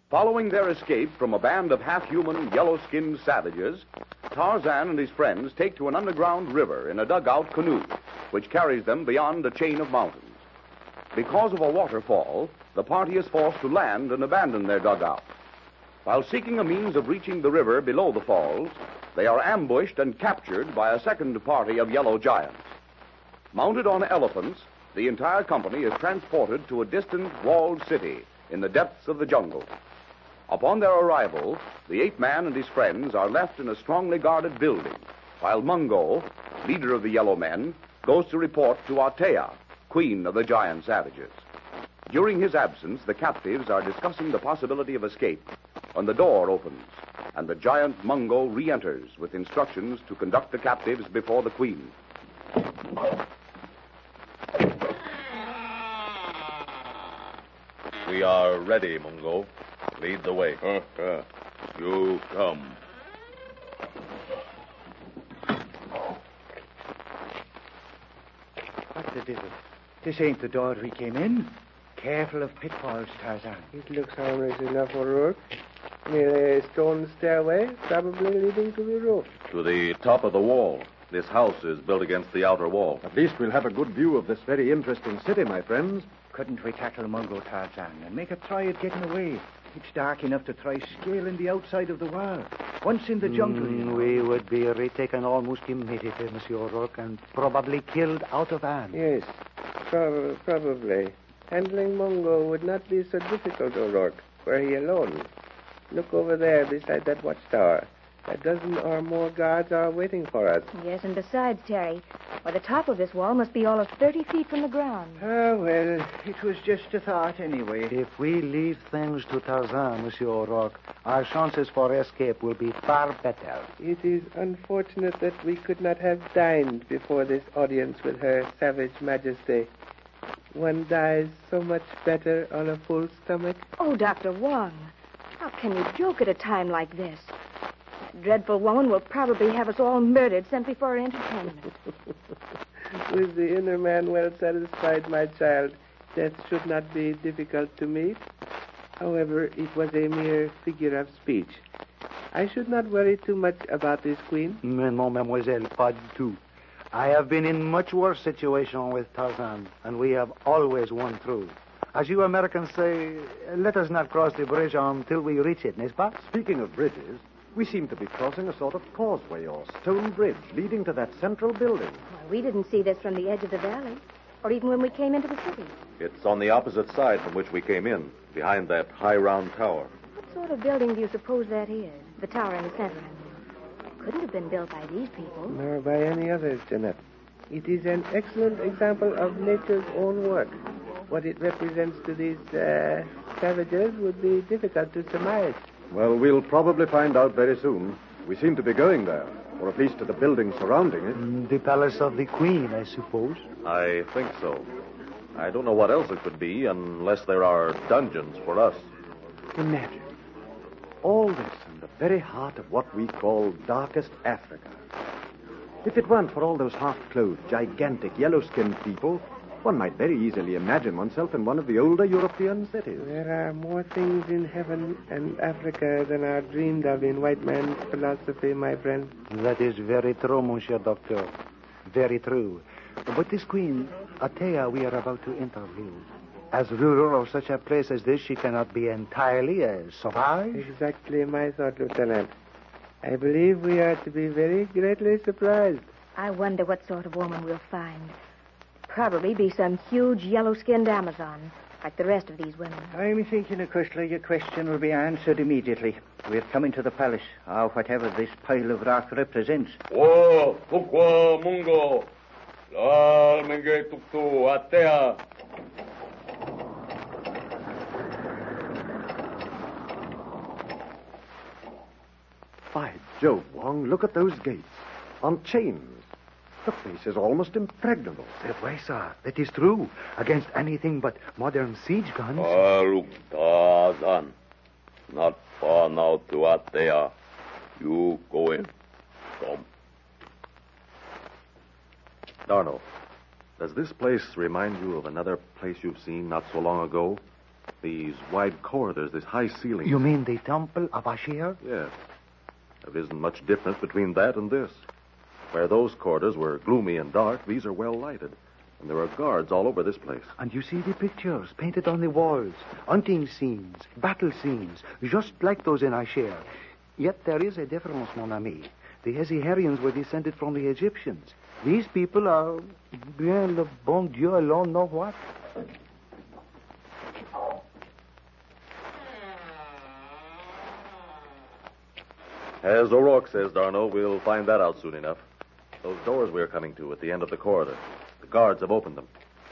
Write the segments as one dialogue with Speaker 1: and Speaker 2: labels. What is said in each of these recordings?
Speaker 1: Following their escape from a band of half-human, yellow-skinned savages, Tarzan and his friends take to an underground river in a dugout canoe, which carries them beyond a chain of mountains. Because of a waterfall, the party is forced to land and abandon their dugout. While seeking a means of reaching the river below the falls, they are ambushed and captured by a second party of yellow giants. Mounted on elephants, the entire company is transported to a distant walled city in the depths of the jungle. Upon their arrival, the ape man and his friends are left in a strongly guarded building, while Mungo, leader of the yellow men, goes to report to Atea, queen of the giant savages. During his absence, the captives are discussing the possibility of escape when the door opens and the giant Mungo re-enters with instructions to conduct the captives before the queen.
Speaker 2: We are ready, Mungo. Lead the way.
Speaker 3: You come.
Speaker 4: What the devil? This ain't the door we came in. Careful of pitfalls, Tarzan.
Speaker 5: It looks harmless enough, O'Rourke. Near a stone stairway, probably leading to the roof.
Speaker 2: To the top of the wall. This house is built against the outer wall.
Speaker 6: At least we'll have a good view of this very interesting city, my friends.
Speaker 4: Couldn't we tackle Mungo, Tarzan, and make a try at getting away? It's dark enough to try scaling the outside of the wall. Once in the jungle, you know.
Speaker 7: We would be retaken almost immediately, Monsieur O'Rourke, and probably killed out of hand.
Speaker 5: Yes, probably. Handling Mungo would not be so difficult, O'Rourke, were he alone. Look over there beside that watchtower. A dozen or more guards are waiting for us.
Speaker 8: Yes, and besides, Terry, why, the top of this wall must be all of 30 feet from the ground.
Speaker 4: Ah, well, it was just a thought anyway.
Speaker 7: If we leave things to Tarzan, Monsieur O'Rourke, our chances for escape will be far better.
Speaker 5: It is unfortunate that we could not have dined before this audience with Her Savage Majesty. One dies so much better on a full stomach.
Speaker 8: Oh, Dr. Wong, how can you joke at a time like this? That dreadful woman will probably have us all murdered simply for her entertainment.
Speaker 5: With the inner man well satisfied, my child, death should not be difficult to meet. However, it was a mere figure of speech. I should not worry too much about this, Queen.
Speaker 7: Non, mademoiselle, pas du tout. I have been in much worse situation with Tarzan, and we have always won through. As you Americans say, let us not cross the bridge until we reach it, n'est-ce pas?
Speaker 6: Speaking of bridges, we seem to be crossing a sort of causeway or stone bridge leading to that central building.
Speaker 8: Well, we didn't see this from the edge of the valley, or even when we came into the city.
Speaker 2: It's on the opposite side from which we came in, behind that high round tower.
Speaker 8: What sort of building do you suppose that is? The tower in the center, I mean. It couldn't have been built by these people.
Speaker 5: Nor by any others, Jeanette. It is an excellent example of nature's own work. What it represents to these savages would be difficult to surmise.
Speaker 6: Well, we'll probably find out very soon. We seem to be going there, or at least to the building surrounding it.
Speaker 7: The palace of the queen, I suppose.
Speaker 2: I think so. I don't know what else it could be unless there are dungeons for us.
Speaker 6: Imagine all this in the very heart of what we call darkest Africa. If it weren't for all those half-clothed, gigantic, yellow-skinned people, one might very easily imagine oneself in one of the older European cities.
Speaker 5: There are more things in heaven and Africa than are dreamed of in white man's philosophy, my friend.
Speaker 7: That is very true, Monsieur Doctor. Very true. But this queen, Atea, we are about to interview. As ruler of such a place as this, she cannot be entirely a sauvage.
Speaker 5: Exactly my thought, Lieutenant. I believe we are to be very greatly surprised.
Speaker 8: I wonder what sort of woman we'll find. Probably be some huge yellow-skinned Amazon, like the rest of these women.
Speaker 4: I'm thinking, Custer, your question will be answered immediately. We're coming to the palace, or whatever this pile of rock represents.
Speaker 3: Whoa, Tukwa, Mungo. La, Menge, Tuktu, Atea.
Speaker 6: By Jove, Wong, look at those gates. On chains. The place is almost impregnable.
Speaker 7: Why, sir, that is true. Against anything but modern siege guns.
Speaker 3: Look, Tarzan. Not far now to Atea. You go in. Come.
Speaker 2: Darno, does this place remind you of another place you've seen not so long ago? These wide corridors, this high ceiling.
Speaker 7: You mean the Temple of Ashir?
Speaker 2: Yes. There isn't much difference between that and this. Where those corridors were gloomy and dark, these are well lighted. And there are guards all over this place.
Speaker 7: And you see the pictures painted on the walls. Hunting scenes, battle scenes, just like those in Ashir. Yet there is a difference, mon ami. The Heziharians were descended from the Egyptians. These people are, bien, le bon Dieu alone know what.
Speaker 2: As O'Rourke says, Darno, we'll find that out soon enough. Those doors we're coming to at the end of the corridor. The guards have opened them.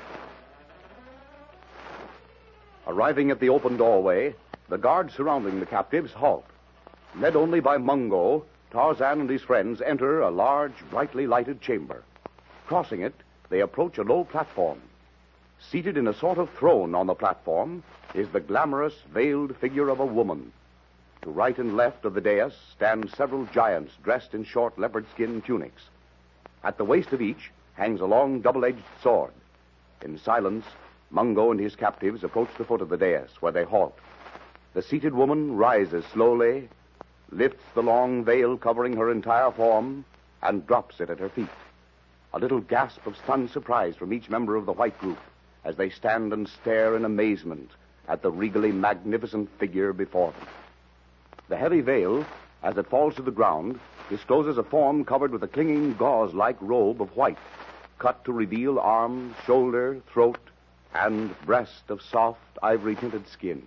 Speaker 1: Arriving at the open doorway, the guards surrounding the captives halt. Led only by Mungo, Tarzan and his friends enter a large, brightly lighted chamber. Crossing it, they approach a low platform. Seated in a sort of throne on the platform is the glamorous, veiled figure of a woman. To right and left of the dais stand several giants dressed in short leopard skin tunics. At the waist of each hangs a long double-edged sword. In silence, Mungo and his captives approach the foot of the dais, where they halt. The seated woman rises slowly, lifts the long veil covering her entire form, and drops it at her feet. A little gasp of stunned surprise from each member of the white group as they stand and stare in amazement at the regally magnificent figure before them. The heavy veil, as it falls to the ground, discloses a form covered with a clinging gauze-like robe of white, cut to reveal arm, shoulder, throat, and breast of soft, ivory-tinted skin.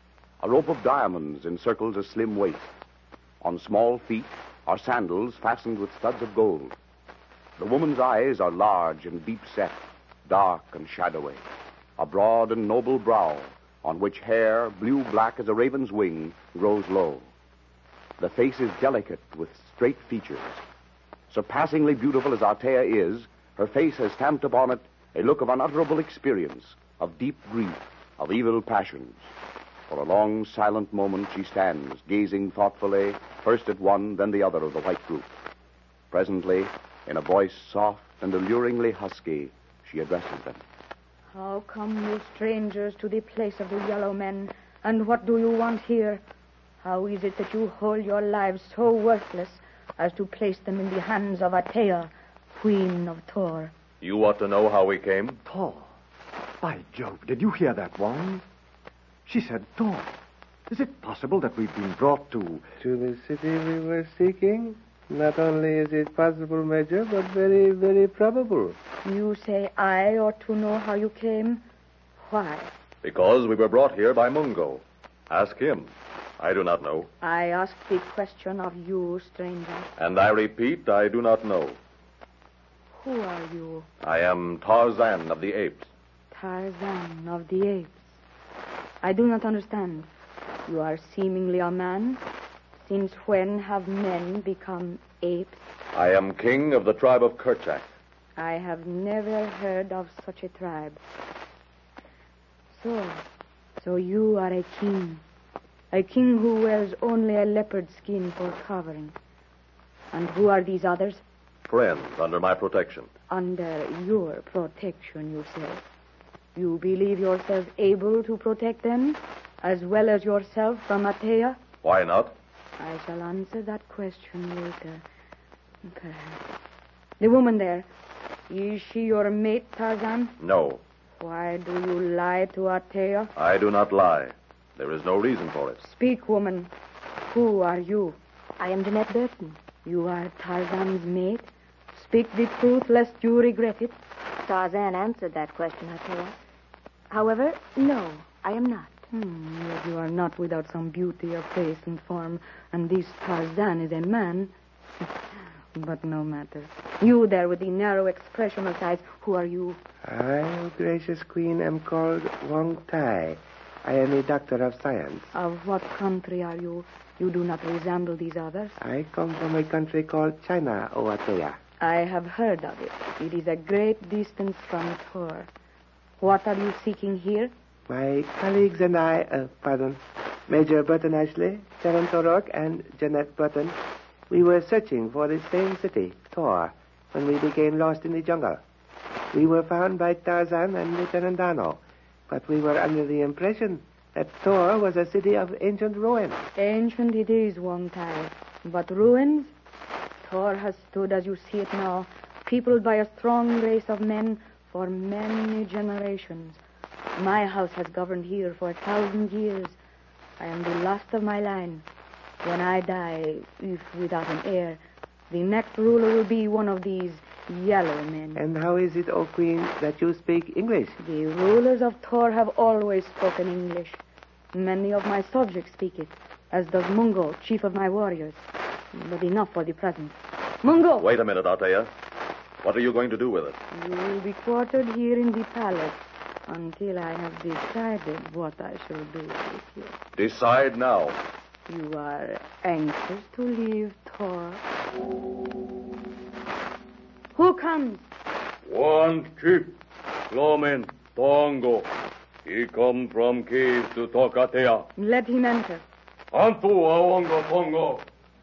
Speaker 1: A rope of diamonds encircles a slim waist. On small feet are sandals fastened with studs of gold. The woman's eyes are large and deep-set, dark and shadowy. A broad and noble brow, on which hair, blue-black as a raven's wing, grows low. The face is delicate with straight features. Surpassingly beautiful as Artea is, her face has stamped upon it a look of unutterable experience, of deep grief, of evil passions. For a long, silent moment she stands, gazing thoughtfully, first at one, then the other of the white group. Presently, in a voice soft and alluringly husky, she addresses them.
Speaker 8: How come you strangers to the place of the yellow men, and what do you want here? How is it that you hold your lives so worthless as to place them in the hands of Artea, Queen of Tor?
Speaker 2: You ought to know how we came.
Speaker 6: Tor. By Jove, did you hear that, Wong? She said Tor. Is it possible that we've been brought to...
Speaker 5: To the city we were seeking? Not only is it possible, Major, but very, very probable.
Speaker 8: You say I ought to know how you came? Why?
Speaker 2: Because we were brought here by Mungo. Ask him. I do not know.
Speaker 8: I ask the question of you, stranger.
Speaker 2: And I repeat, I do not know.
Speaker 8: Who are you?
Speaker 2: I am Tarzan of the Apes.
Speaker 8: Tarzan of the Apes. I do not understand. You are seemingly a man. Since when have men become apes?
Speaker 2: I am king of the tribe of Kerchak.
Speaker 8: I have never heard of such a tribe. So you are a king. A king who wears only a leopard skin for covering. And who are these others?
Speaker 2: Friends under my protection.
Speaker 8: Under your protection, you say. You believe yourself able to protect them, as well as yourself from Artea?
Speaker 2: Why not?
Speaker 8: I shall answer that question later. Perhaps. The woman there, is she your mate, Tarzan?
Speaker 2: No.
Speaker 8: Why do you lie to Artea?
Speaker 2: I do not lie. There is no reason for it.
Speaker 8: Speak, woman. Who are you? I am Jeanette Burton. You are Tarzan's mate? Speak the truth, lest you regret it.
Speaker 9: Tarzan answered that question, Artea. However, no, I am not.
Speaker 8: Yet you are not without some beauty of face and form, and this Tarzan is a man. But no matter. You there with the narrow expressionless eyes, who are you?
Speaker 5: I, O gracious queen, am called Wong Tai. I am a doctor of science.
Speaker 8: Of what country are you? You do not resemble these others.
Speaker 5: I come from a country called China, O Artea.
Speaker 8: I have heard of it. It is a great distance from Tor. What are you seeking here?
Speaker 5: My colleagues and I, Major Burton Ashley, Terence O'Rourke, and Jeanette Burton, we were searching for the same city, Tor, when we became lost in the jungle. We were found by Tarzan and Lieutenant Darno, but we were under the impression that Thor was a city of ancient ruins.
Speaker 8: Ancient it is, Wong Tai. But ruins? Thor has stood as you see it now, peopled by a strong race of men for many generations. My house has governed here for 1,000 years. I am the last of my line. When I die, if without an heir, the next ruler will be one of these yellow men.
Speaker 5: And how is it, O Queen, that you speak English?
Speaker 8: The rulers of Thor have always spoken English. Many of my subjects speak it, as does Mungo, chief of my warriors. But enough for the present. Mungo!
Speaker 2: Wait a minute, Althea. What are you going to do with it?
Speaker 8: You will be quartered here in the palace until I have decided what I shall do with you.
Speaker 2: Decide now.
Speaker 8: You are anxious to leave Thor. Who comes?
Speaker 3: One chief, Lomen Tongo. He come from cave to Tokatea.
Speaker 8: Let him enter.
Speaker 3: Antu Awongo Pongo.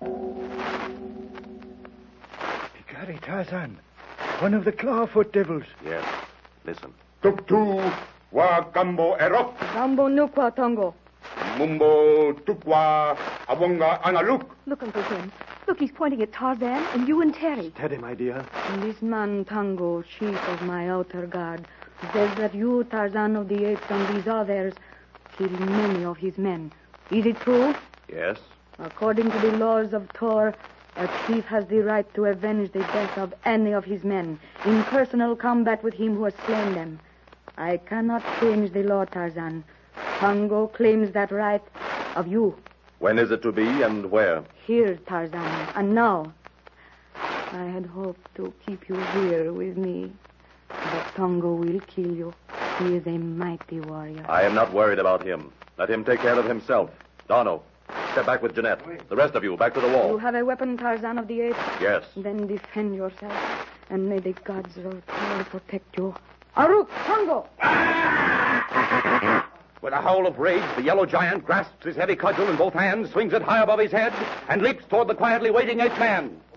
Speaker 4: Bigari Tarzan, one of the Clawfoot devils.
Speaker 2: Yes. Listen.
Speaker 10: Tuktu wa Gambo Erok.
Speaker 8: Gambo Nukwa Tongo.
Speaker 10: Mumbo Tukwa Awonga Analuk.
Speaker 9: Look, Uncle Jim. Look, he's pointing at Tarzan and you and Terry.
Speaker 6: Steady, my dear.
Speaker 8: This man, Tango, chief of my outer guard, says that you, Tarzan of the Apes, and these others killed many of his men. Is it true?
Speaker 2: Yes.
Speaker 8: According to the laws of Thor, a chief has the right to avenge the death of any of his men in personal combat with him who has slain them. I cannot change the law, Tarzan. Tango claims that right of you.
Speaker 2: When is it to be and where?
Speaker 8: Here, Tarzan, and now. I had hoped to keep you here with me, but Tango will kill you. He is a mighty warrior.
Speaker 2: I am not worried about him. Let him take care of himself. Dono, step back with Jeanette. The rest of you, back to the wall.
Speaker 8: You have a weapon, Tarzan of the Apes?
Speaker 2: Yes.
Speaker 8: Then defend yourself, and may the gods of Thor protect you. Aruk, Tango!
Speaker 1: With a howl of rage, the yellow giant grasps his heavy cudgel in both hands, swings it high above his head, and leaps toward the quietly waiting ape man.